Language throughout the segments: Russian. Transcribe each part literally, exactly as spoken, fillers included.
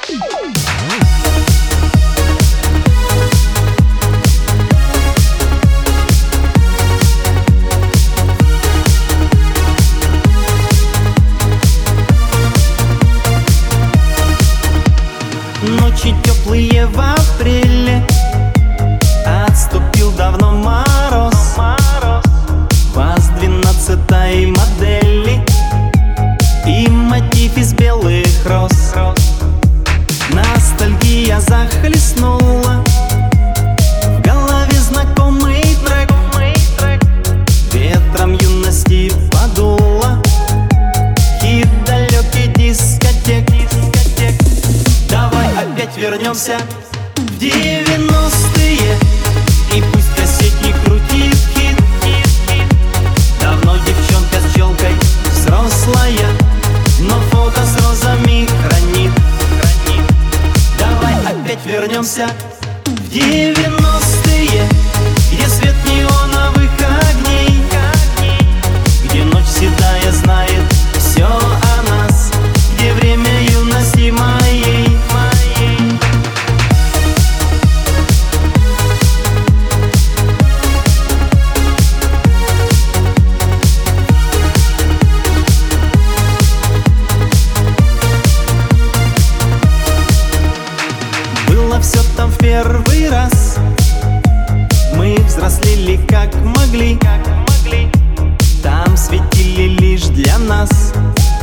Ночи теплые в апреле, отступил давно мороз. ВАЗ двенадцатой модели и мотив из белых роз. Ностальгия захлестнула, в голове знакомый трек, ветром юности подуло, хит далекий дискотек. Давай опять вернемся в девяностые, и пусть кассетник крутит хит. Давно девчонка с челкой взрослая, но фото с розами хранит. Давай опять вернемся в девяностые, где свет неоновых огней, где ночь седая знает все о нас, где время юности моей. Все там в первый раз, мы взрослели как могли, там светили лишь для нас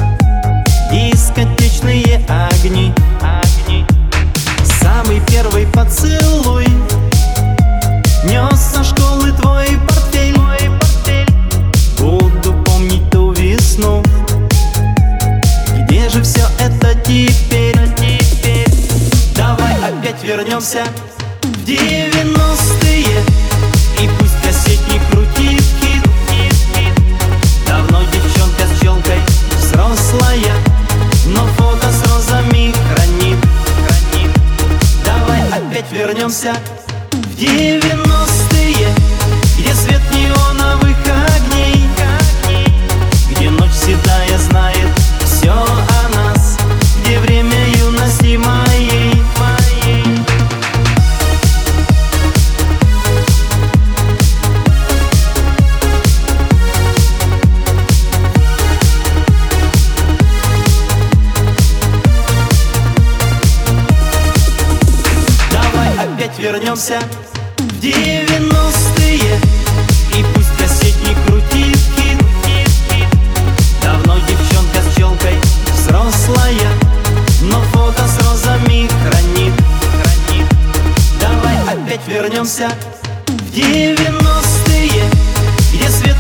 дискотечные огни. Самый первый поцелуй нес со школы твой портфель. Буду помнить ту весну, где же все это теперь? Давай опять вернемся в девяностые, и пусть кассетник крутит хит. Давно девчонка с челкой взрослая, но фото с розами хранит. Давай опять вернемся в девяностые, где свет неоновых огней, где ночь седая знает все о нас, где время юности моей. Вернемся в девяностые, и пусть кассетник крутит хит. Давно девчонка с челкой взрослая, но фото с розами хранит. Давай опять вернемся в девяностые, где свет